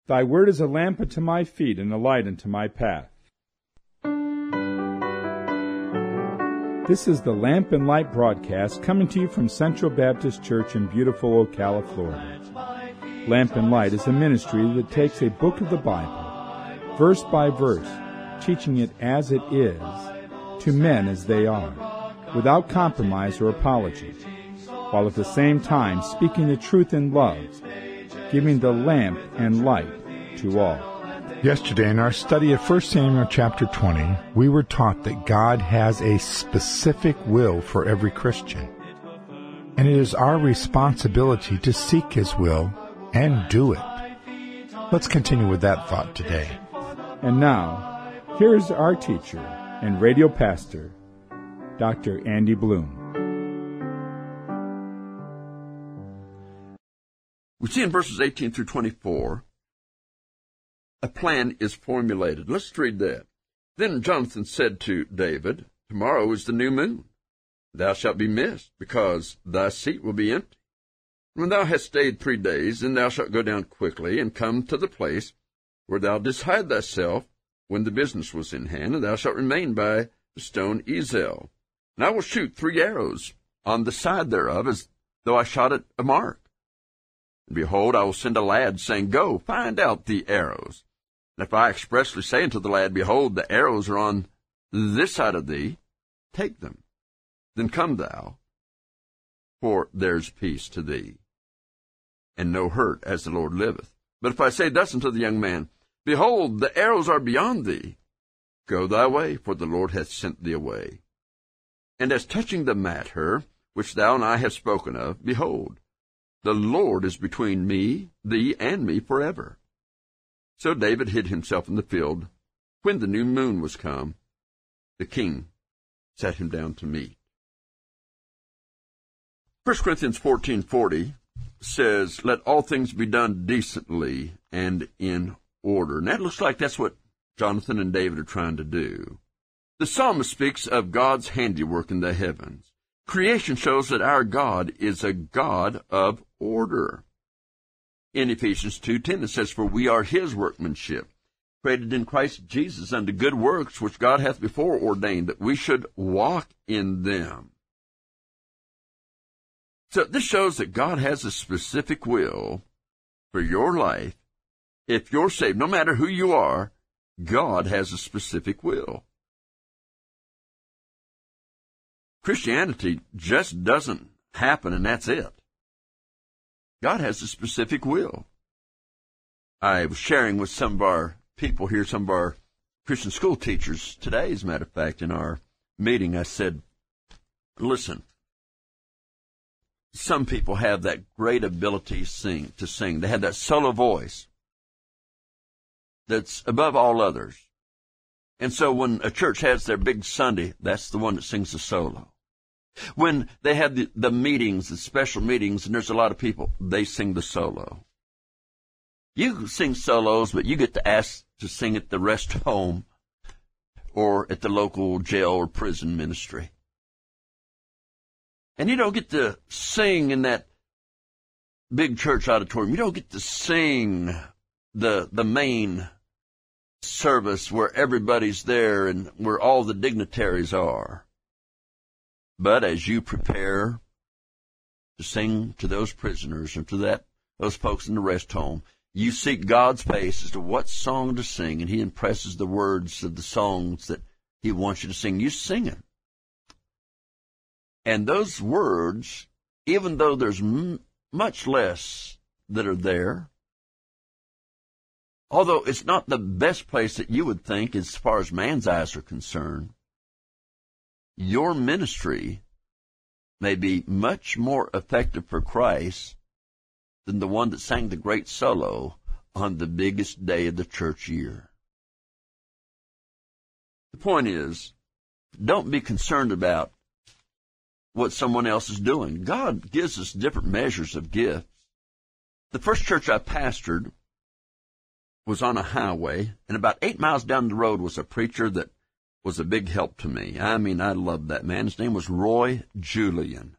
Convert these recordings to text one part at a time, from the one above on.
Thy word is a lamp unto my feet and a light unto my path. This is the Lamp and Light broadcast coming to you from Central Baptist Church in beautiful Ocala, Florida. Lamp and Light is a ministry that takes a book of the Bible, verse by verse, teaching it as it is, to men as they are, without compromise or apology, while at the same time speaking the truth in love, giving the lamp and light to all. Yesterday, in our study of 1 Samuel chapter 20, we were taught that God has a specific will for every Christian. And it is our responsibility to seek His will and do it. Let's continue with that thought today. And now, here's our teacher and radio pastor, Dr. Andy Bloom. We see in verses 18 through 24, a plan is formulated. Let's read that. Then Jonathan said to David, Tomorrow is the new moon. Thou shalt be missed, because thy seat will be empty. When thou hast stayed 3 days, then thou shalt go down quickly, and come to the place where thou didst hide thyself when the business was in hand, and thou shalt remain by the stone Ezel. And I will shoot 3 arrows on the side thereof, as though I shot at a mark. And behold, I will send a lad, saying, Go, find out the arrows. And if I expressly say unto the lad, Behold, the arrows are on this side of thee, take them. Then come thou, for there's peace to thee, and no hurt, as the Lord liveth. But if I say thus unto the young man, Behold, the arrows are beyond thee, go thy way, for the Lord hath sent thee away. And as touching the matter which thou and I have spoken of, behold, the Lord is between me, thee, and me forever. So David hid himself in the field. When the new moon was come, the king sat him down to meat. 1 Corinthians 14:40 says, Let all things be done decently and in order. And that looks like that's what Jonathan and David are trying to do. The psalmist speaks of God's handiwork in the heavens. Creation shows that our God is a God of order. In Ephesians 2:10 it says, For we are His workmanship, created in Christ Jesus unto good works, which God hath before ordained that we should walk in them. So this shows that God has a specific will for your life. If you're saved, no matter who you are, God has a specific will. Christianity just doesn't happen and that's it. God has a specific will. I was sharing with some of our people here, some of our Christian school teachers today, as a matter of fact, in our meeting. I said, listen, some people have that great ability to sing. They have that solo voice that's above all others. And so when a church has their big Sunday, that's the one that sings the solo. When they have the meetings, the special meetings, and there's a lot of people, they sing the solo. You sing solos, but you get to ask to sing at the rest home or at the local jail or prison ministry. And you don't get to sing in that big church auditorium. You don't get to sing the main service where everybody's there and where all the dignitaries are. But as you prepare to sing to those prisoners and to those folks in the rest home, you seek God's face as to what song to sing, and He impresses the words of the songs that He wants you to sing. You sing it. And those words, even though there's much less that are there, although it's not the best place that you would think as far as man's eyes are concerned, your ministry may be much more effective for Christ than the one that sang the great solo on the biggest day of the church year. The point is, don't be concerned about what someone else is doing. God gives us different measures of gifts. The first church I pastored was on a highway, and about 8 miles down the road was a preacher that was a big help to me. I mean, I loved that man. His name was Roy Julian.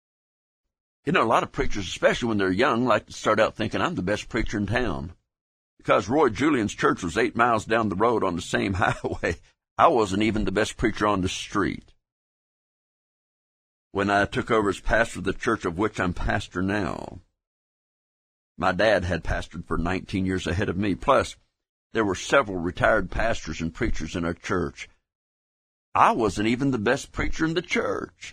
You know, a lot of preachers, especially when they're young, like to start out thinking, I'm the best preacher in town. because Roy Julian's church was 8 miles down the road on the same highway, I wasn't even the best preacher on the street. When I took over as pastor of the church of which I'm pastor now, my dad had pastored for 19 years ahead of me. Plus, there were several retired pastors and preachers in our church. I wasn't even the best preacher in the church.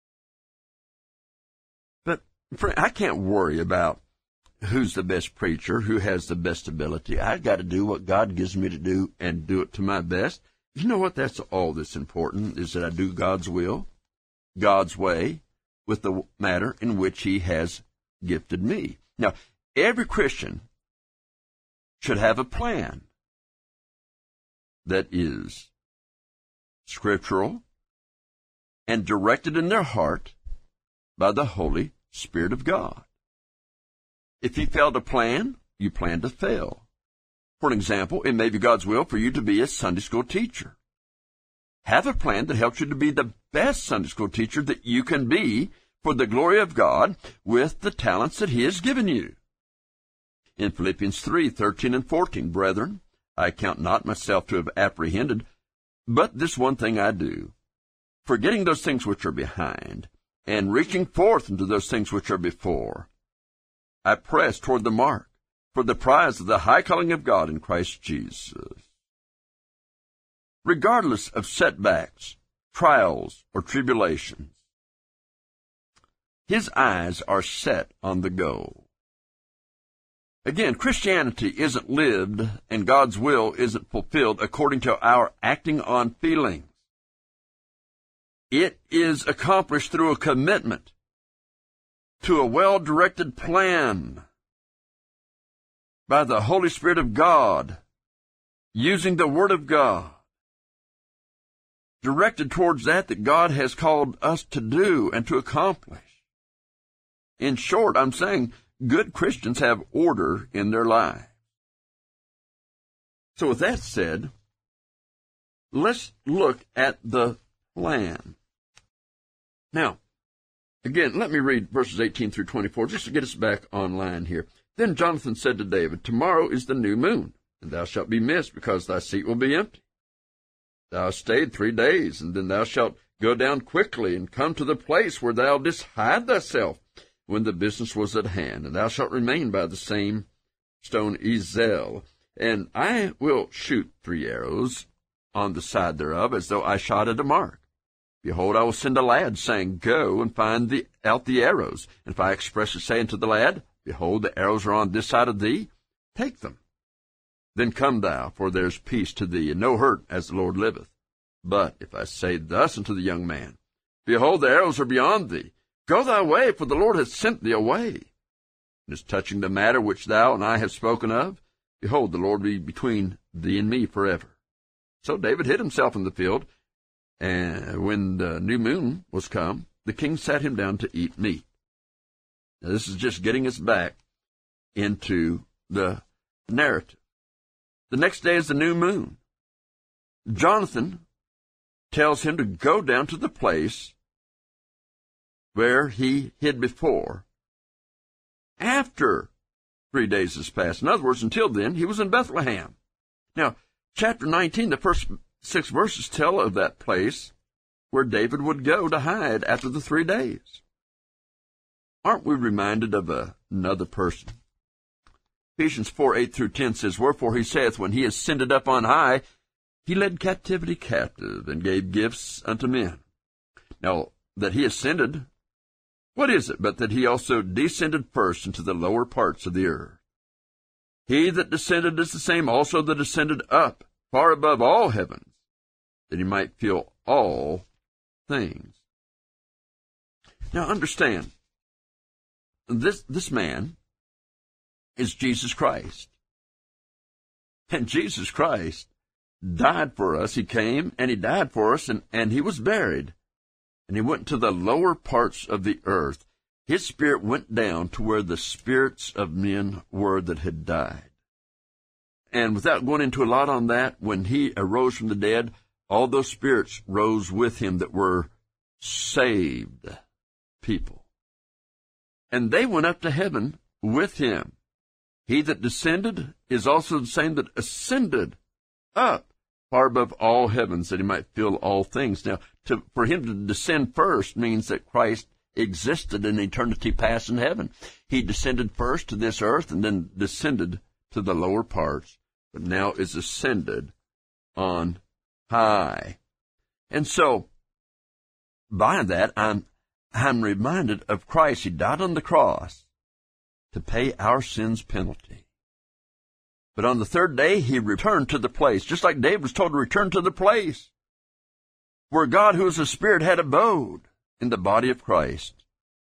But, friend, I can't worry about who's the best preacher, who has the best ability. I've got to do what God gives me to do and do it to my best. You know what? That's all that's important, is that I do God's will, God's way, with the matter in which He has gifted me. Now, every Christian should have a plan that is scriptural and directed in their heart by the Holy Spirit of God. If you fail to plan, you plan to fail. For an example, it may be God's will for you to be a Sunday school teacher. Have a plan that helps you to be the best Sunday school teacher that you can be for the glory of God with the talents that He has given you. In Philippians 3:13 and 14, brethren, I count not myself to have apprehended, but this one thing I do, forgetting those things which are behind, and reaching forth into those things which are before, I press toward the mark for the prize of the high calling of God in Christ Jesus. Regardless of setbacks, trials, or tribulations, his eyes are set on the goal. Again, Christianity isn't lived and God's will isn't fulfilled according to our acting on feelings. It is accomplished through a commitment to a well-directed plan by the Holy Spirit of God, using the Word of God, directed towards that God has called us to do and to accomplish. In short, I'm saying good Christians have order in their lives. So with that said, let's look at the plan. Now, again, let me read verses 18 through 24 just to get us back online here. Then Jonathan said to David, tomorrow is the new moon, and thou shalt be missed, because thy seat will be empty. Thou hast stayed 3 days, and then thou shalt go down quickly and come to the place where thou didst hide thyself when the business was at hand, and thou shalt remain by the same stone Ezel. And I will shoot 3 arrows on the side thereof, as though I shot at a mark. Behold, I will send a lad, saying, Go and find out the arrows. And if I expressly say unto the lad, Behold, the arrows are on this side of thee, take them. Then come thou, for there is peace to thee, and no hurt, as the Lord liveth. But if I say thus unto the young man, Behold, the arrows are beyond thee, go thy way, for the Lord hath sent thee away. And as touching the matter which thou and I have spoken of, behold, the Lord be between thee and me forever. So David hid himself in the field, and when the new moon was come, the king sat him down to eat meat. Now, this is just getting us back into the narrative. The next day is the new moon. Jonathan tells him to go down to the place where he hid before, after 3 days has passed. In other words, until then, he was in Bethlehem. Now, chapter 19, the first 6 verses tell of that place where David would go to hide after the 3 days. Aren't we reminded of another person? Ephesians 4:8 through 10 says, Wherefore he saith, When he ascended up on high, he led captivity captive, and gave gifts unto men. Now, that he ascended, what is it but that he also descended first into the lower parts of the earth? He that descended is the same also that ascended up far above all heavens, that he might fill all things. Now understand, this man is Jesus Christ. And Jesus Christ died for us. He came and he died for us, and he was buried. And he went to the lower parts of the earth. His spirit went down to where the spirits of men were that had died. And without going into a lot on that, when he arose from the dead, all those spirits rose with him that were saved people. And they went up to heaven with him. He that descended is also the same that ascended up far above all heavens, that he might fill all things. Now, for him to descend first means that Christ existed in eternity past in heaven. He descended first to this earth and then descended to the lower parts, but now is ascended on high. And so, by that, I'm reminded of Christ. He died on the cross to pay our sins' penalty. But on the third day, he returned to the place, just like David was told to return to the place where God, who is a Spirit, had abode in the body of Christ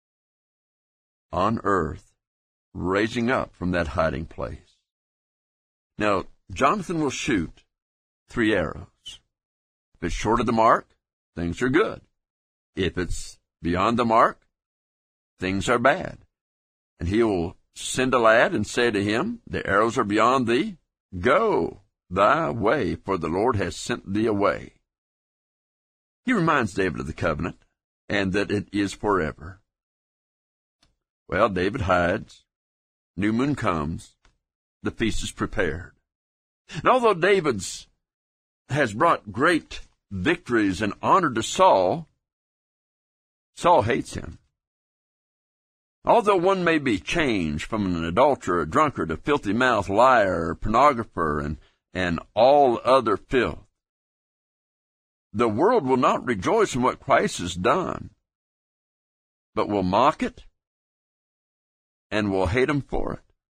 on earth, raising up from that hiding place. Now, Jonathan will shoot 3 arrows. If it's short of the mark, things are good. If it's beyond the mark, things are bad. And he will send a lad and say to him, the arrows are beyond thee. Go thy way, for the Lord has sent thee away. He reminds David of the covenant, and that it is forever. Well, David hides. New moon comes. The feast is prepared. And although David has brought great victories and honor to Saul, Saul hates him. Although one may be changed from an adulterer, a drunkard, a filthy-mouthed liar, pornographer, and all other filth, the world will not rejoice in what Christ has done, but will mock it and will hate him for it.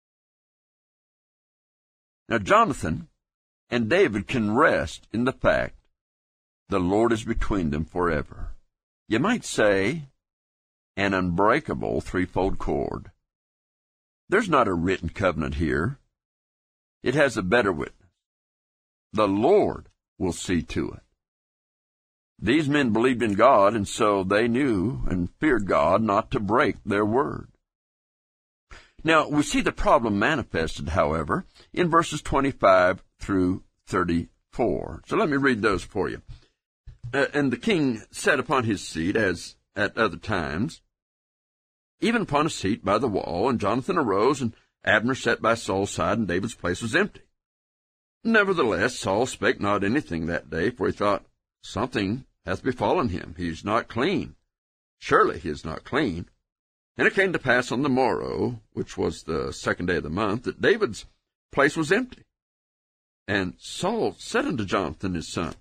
Now, Jonathan and David can rest in the fact the Lord is between them forever. You might say an unbreakable threefold cord. There's not a written covenant here. It has a better witness. The Lord will see to it. These men believed in God, and so they knew and feared God not to break their word. Now, we see the problem manifested, however, in verses 25 through 34. So let me read those for you. And the king sat upon his seat, as at other times, even upon a seat by the wall, and Jonathan arose, and Abner sat by Saul's side, and David's place was empty. Nevertheless, Saul spake not anything that day, for he thought, something hath befallen him. He is not clean. Surely he is not clean. And it came to pass on the morrow, which was the 2nd day of the month, that David's place was empty. And Saul said unto Jonathan his son,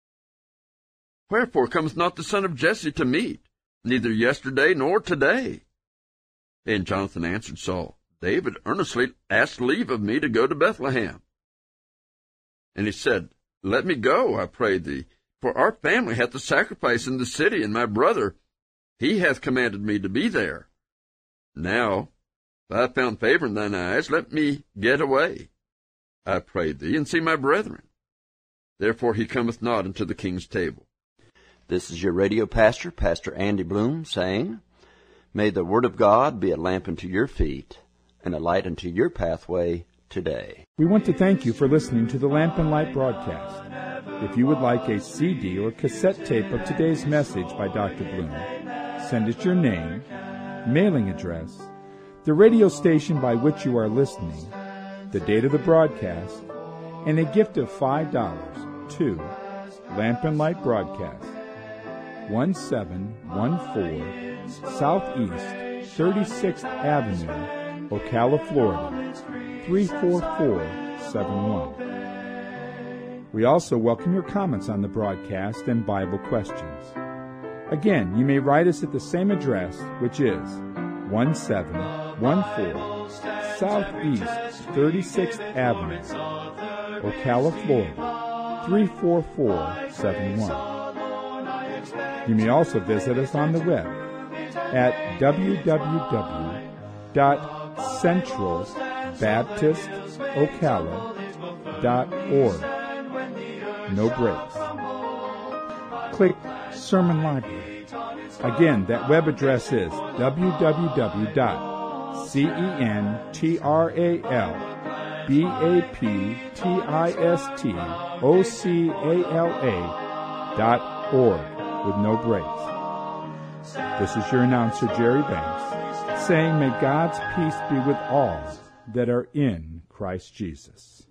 Wherefore cometh not the son of Jesse to meat, neither yesterday nor today? And Jonathan answered Saul, David earnestly asked leave of me to go to Bethlehem. And he said, Let me go, I pray thee, for our family hath a sacrifice in the city, and my brother, he hath commanded me to be there. Now, if I have found favor in thine eyes, let me get away, I pray thee, and see my brethren. Therefore he cometh not unto the king's table. This is your radio pastor, Pastor Andy Bloom, saying, May the word of God be a lamp unto your feet and a light unto your pathway today. We want to thank you for listening to the Lamp and Light broadcast. If you would like a CD or cassette tape of today's message by Dr. Bloom, send us your name, mailing address, the radio station by which you are listening, the date of the broadcast, and a gift of $5 to Lamp and Light Broadcast, 1714 Southeast 36th Avenue, Ocala, Florida, 34471. We also welcome your comments on the broadcast and Bible questions. Again, you may write us at the same address, which is 1714 Southeast 36th Avenue, Ocala, Florida, 34471. You may also visit us on the web at www.centralbaptistocala.org. No breaks. Click Sermon Library. Again, that web address is www.centralbaptistocala.org with no breaks. This is your announcer, Jerry Banks, saying, may God's peace be with all that are in Christ Jesus.